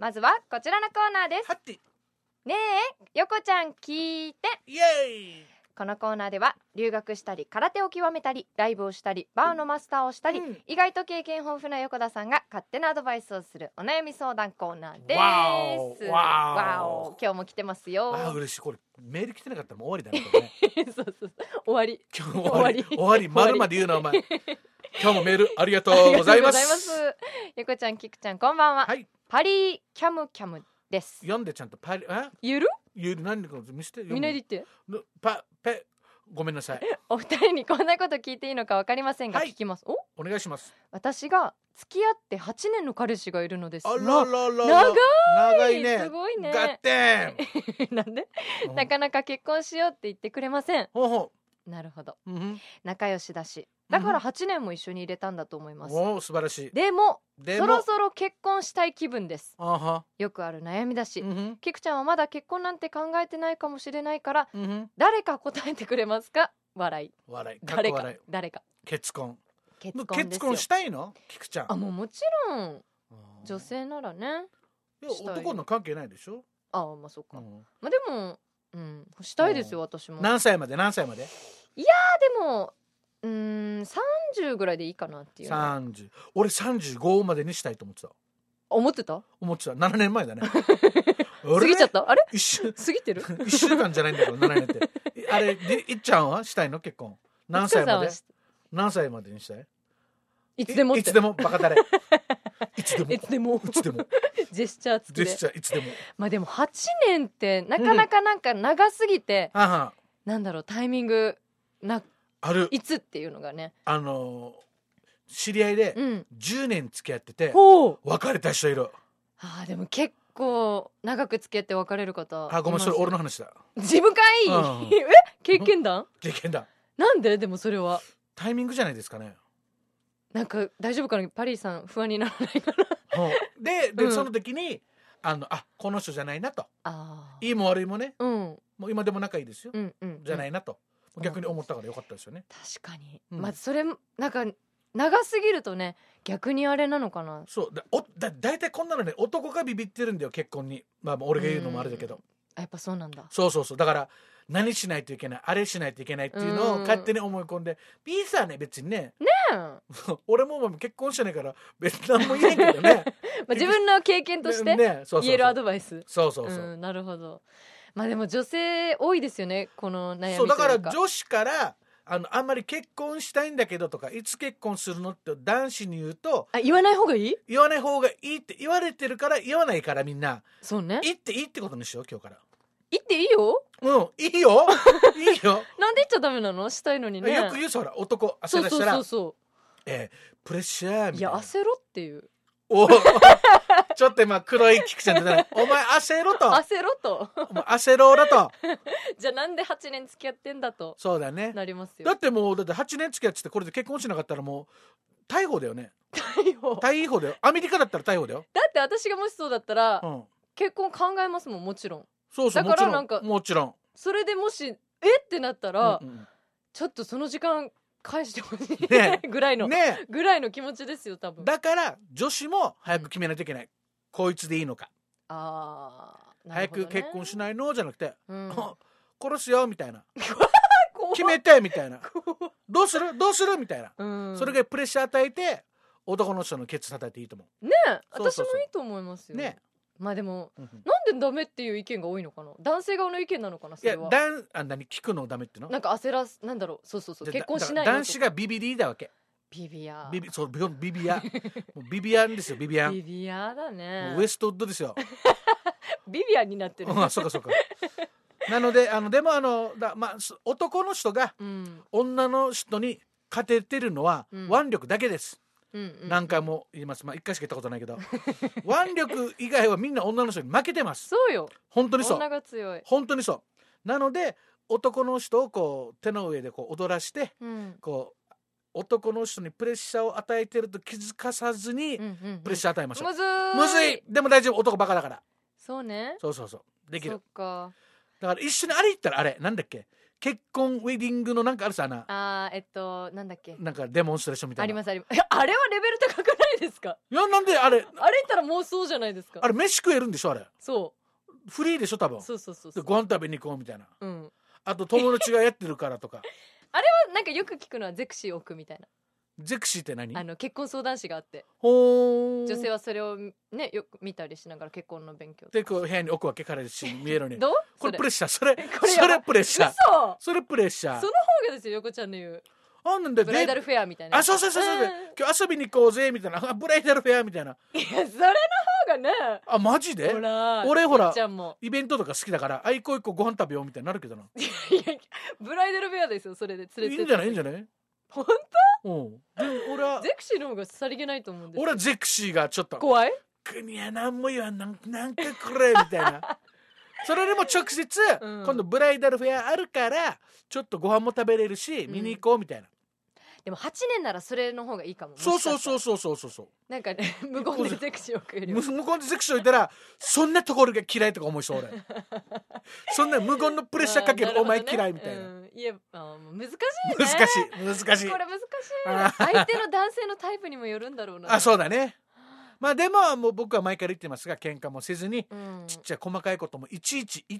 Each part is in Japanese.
まずはこちらのコーナーです。 はって、 ねえよこちゃん聞いて。 イエーイ。 このコーナーでは留学したり空手を極めたりライブをしたりバーのマスターをしたり、意外と経験豊富な横田さんが勝手なアドバイスをするお悩み相談コーナーです。わお今日も来てますよ。 嬉しい。これメール来てなかったらもう終わりだねこれねそう終わり。 今日終わり丸まで言うなお前今日もメールありがとうございます。 よこちゃんきくちゃんこんばんは、 はい、 パリキャムキャムです。 読んでちゃんとパリゆる何か見せてみなりってごめんなさい。 お二人にこんなこと聞いていいのか分かりませんが、聞きます。 お願いします。 私が付き合って8年の彼氏がいるのです。 あららら長いね。 すごいね。 ガッテンなんでなかなか結婚しようって言ってくれません。なるほど、仲良しだしだから8年も一緒に入れたんだと思います。 お素晴らしい。 でもそろそろ結婚したい気分です。よくある悩みだし、キクちゃんはまだ結婚なんて考えてないかもしれないから、誰か答えてくれますか。笑い誰か結婚ですよ。 結婚したいのキクちゃん。 もちろん女性ならね。 男の関係ないでしょ。 まあそうか、まあでもしたいですよ私も。 何歳まで。いやでも30ぐらいでいいかなっていう。 30。俺35までにしたいと思ってた。 思ってた 7年前だね過ぎちゃった。あれ過ぎてる 1週間じゃないんだから7年ってあれでいっちゃんはしたいの結婚。何歳までにしたい。いつでもバカだれいつでもジェスチャー付きでいつでも。 まあでも8年ってなかなかなんか長すぎて、なんだろうタイミングある。 いつっていうのがね、 知り合いで10年付き合ってて別れた人いる。 でも結構長く付き合って別れる方。 ごめんそれ俺の話だ。 自分かい経験談なんで。でもそれはタイミングじゃないですかね。 なんか大丈夫かなパリーさん不安にならないかなでその時にこの人じゃないなと。いいも悪いもね、もう今でも仲いいですよ、じゃないなと逆に思ったからよかったですよね。 確かに、まあそれなんか長すぎるとね逆にあれなのかな。 そうだいたいこんなのね男がビビってるんだよ結婚に。まあ俺が言うのもあれだけど、 やっぱそうなんだ。 そうだから何しないといけないあれしないといけないっていうのを勝手に思い込んで、ピースはね別にね俺も結婚してないから別に何も言えんけどね自分の経験として言えるアドバイス。 そうなるほど。まあでも女性多いですよねこの悩みというか。 そうだから女子からあんまり結婚したいんだけどとかいつ結婚するのって男子に言うと言わない方がいいって言われてるから言わないからみんな。 そうね。 言っていいってことにしよう今日から。 言っていいよ。 いいよなんで言っちゃダメなの。したいのにね。 よく言うほら男焦らしたらプレッシャーみたいな。 いや焦ろっていうちょっと今黒いキクちゃんってお前焦ろとお前焦ろうだとじゃあなんで8年付き合ってんだと。 そうだねなりますよ。 だって8年付き合っててこれで結婚しなかったらもう逮捕だよね。逮捕だよ。アメリカだったら逮捕だよ。 だって私がもしそうだったら、結婚考えますもんもちろん。 そうだからなんかもちろんそれでもしってなったら、ちょっとその時間返してほしいぐらいの気持ちですよ多分。 だから女子も早く決めないといけない、こいつでいいのか。早く結婚しないのじゃなくて、殺すよみたいな決めてみたいなどうするみたいな、それがプレッシャー与えて男の人のケツ叩いていいと思うね。 私もいいと思いますよね。まあでも、なんでダメっていう意見が多いのかな。男性側の意見なのかなそれは。 何聞くのダメっての。 なんか焦らすなんだろう。そう結婚しないの男子がビビリだわけ。 ビビアビビアンですよ。ビビアだね。 ウエストウッドですよビビアンになってるそうかなのででも男の人が女の人に勝ててるのは腕力だけです。何回も言います。1回しか言ったことないけど腕力以外はみんな女の人に負けてます。 そうよ本当にそう。 女が強い。 本当にそう。なので男の人をこう手の上でこう踊らして、こう男の人にプレッシャーを与えてると気づかさずにプレッシャー与えましょう。むずい。でも大丈夫。男バカだから。 そうね。 そうできる。 そっか。 だから一緒にあれ言ったらなんだっけ結婚ウェディングのなんかあるさな。 なんだっけ。 なんかデモンストレーションみたいな。 ありますあります。あれはレベル高くないですか？ いや、なんであれ言ったら妄想じゃないですか。 あれ飯食えるんでしょあれ。 そう。 フリーでしょ多分。 そうそうそうでご飯食べに行こうみたいな。 うん。 あと友達がやってるからとか。 あれはなんかよく聞くのはゼクシー置くみたいな。 ゼクシーって何？ 結婚相談誌があって、 ほー。 女性はそれをねよく見たりしながら結婚の勉強でこう部屋に置くわけ、彼氏見えるに。 どう？ これプレッシャー。それこれプレッシャー。 嘘。 それプレッシャー。 その方がですよ、横ちゃんの言うなんだブライダルフェアみたいな。 そうそう、今日遊びに行こうぜみたいな。ブライダルフェアみたいな。 いや、それの方がね。 マジで？俺ほらイベントとか好きだから行こうご飯食べようみたいになるけどな。 いやブライダルフェアですよ、それで連れて。 いいんじゃないいいんじゃない？ 本当？ うん。で俺はゼクシーの方がさりげないと思うんです。 俺はゼクシーがちょっと怖い。 国は何も言わん、なんかくれみたいな。それでも直接、今度ブライダルフェアあるからちょっとご飯も食べれるし、見に行こうみたいな。 でも8年ならそれの方がいいかも。 そうなんかね、無言でゼクシーを食える。 無言でゼクシーをいたらそんなところが嫌いとか思いそう俺。そんな無言のプレッシャーかけるお前嫌いみたいな。 いや、難しいね。 難しい。 これ難しい。相手の男性のタイプにもよるんだろうな。 そうだね。まあでももう僕は前から言ってますが、喧嘩もせずに、ちっちゃい細かいこともいちいち言って、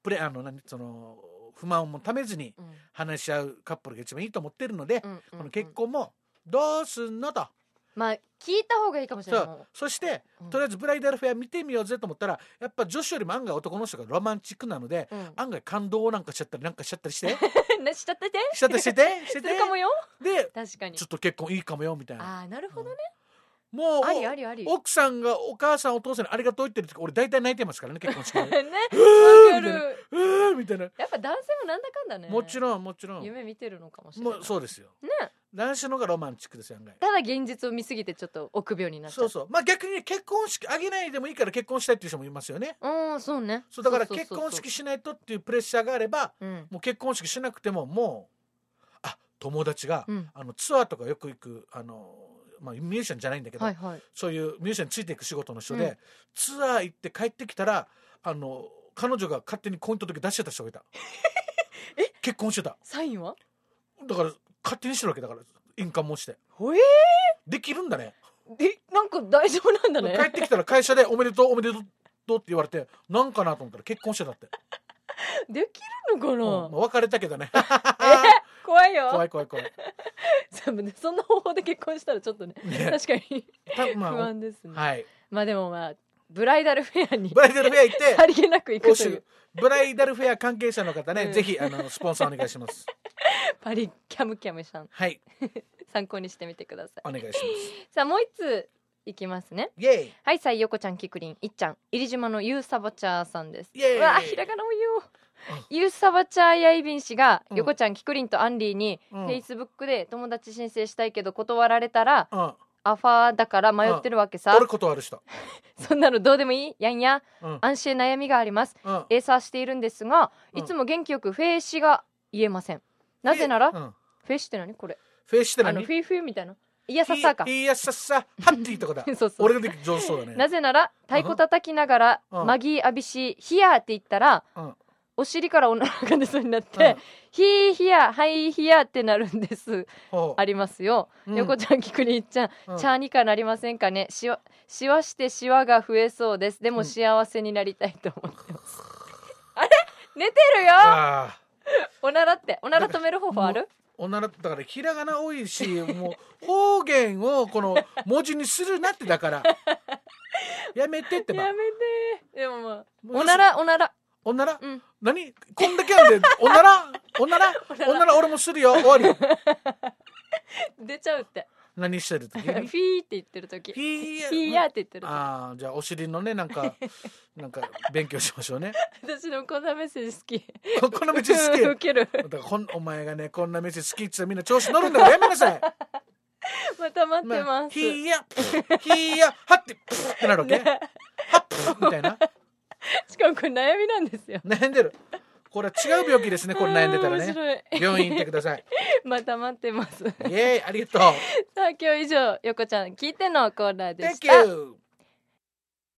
不満もためずに話し合うカップルが一番いいと思ってるので、この結婚もどうすんのと。 まあ聞いた方がいいかもしれない。 そしてとりあえずブライダルフェア見てみようぜと思ったら、やっぱ女子よりも案外男の人がロマンチックなので、案外感動なんかしちゃったりしてしちゃっててしてるかもよ。 で確かにちょっと結婚いいかもよみたいな。 なるほどね。 もうあり奥さんがお母さんお父さんにありがとう言ってる時、俺大体泣いてますからね、結婚式で。 ね、わかる。 みたいな。 やっぱ男性もなんだかんだね。 もちろん夢見てるのかもしれない。 そうですよね。 男子の方がロマンチックですよ。 ただ現実を見すぎてちょっと臆病になっちゃう。 そう。まあ逆に結婚式あげないでもいいから結婚したいっていう人もいますよね。 そうね。 そうだから結婚式しないとっていうプレッシャーがあれば、もう結婚式しなくても、もう友達がツアーとかよく行くミュージシャンじゃないんだけど、そういうミュージシャンについていく仕事の人で、ツアー行って帰ってきたら彼女が勝手に婚姻届出してた人がいた。結婚してた。 サインはだから勝手にしてるわけだから、印鑑もしてできるんだね。 なんか大丈夫なんだね。 帰ってきたら会社でおめでとうって言われて、なんかなと思ったら結婚してたって。 できるのかな。 別れたけどね。 怖いよ。 怖い。 そんな方法で結婚したらちょっとね、確かに不安ですね。 はい。 まあでもブライダルフェアに行ってさりげなく行くという。 ブライダルフェア関係者の方ね、ぜひスポンサーお願いします。 パリキャムさん、 はい参考にしてみてください。 お願いします。 さあもう一ついきますね。 イエイ。 はい、さいよこちゃん、きくりん、いっちゃん、入島のユーサバチャーさんです。 イエイ。 うわ、ひらがなも言おう。ユーサバチャーやいびん氏が、よこちゃん、きくりんとアンリーに、フェイスブックで友達申請したいけど断られたら、アファーだから迷ってるわけさ。 俺断るした。 そんなのどうでもいいやんや、安心悩みがあります。エーサーしているんですが、いつも元気よくフェイシが言えません。なぜなら、フェイシって何これ。 フェイシって何？ フィーみたいな。いやさっさか。 いやさっさ、ハッティとかだ。そう。俺ができ上手そうだね。 なぜなら、太鼓叩きながら、マギー浴びし、ヒヤーって言ったら、お尻からお腹が出そうになって、ヒーヒヤ、ハイヒヤってなるんです。ありますよ。横ちゃん、きくりんちゃん、チャーニカなりませんかね。しわしてシワが増えそうです。でも幸せになりたいと思ってます。あれ寝てるよ。おなら止める方法ある？ おならだからひらがな多いし、もう方言をこの文字にするなって、だからやめてってば。 やめて。でもまあおなら何こんだけあるでおなら俺もするよ。終わり。 出ちゃうって。 何してる時？ フィーって言ってる時。フィーヤーって言ってる時。 じゃあお尻のね、なんか勉強しましょうね。 私のこんなメッセージ好き。 こんなメッセージ好き。 ウケる。 だからお前がね、こんなメッセージ好きって言ったらみんな調子乗るんだからやめなさい。 また待ってます。 ヒーヤハッってなるわけ。ハッみたいな。 しかもこれ悩みなんですよ。 悩んでる。これは違う病気ですね。これ悩んでたらね。病院行ってください。 また待ってます。 イエーイ、ありがとう。 さあ今日以上、よこちゃん聞いてのコーナーでした。 Thank you.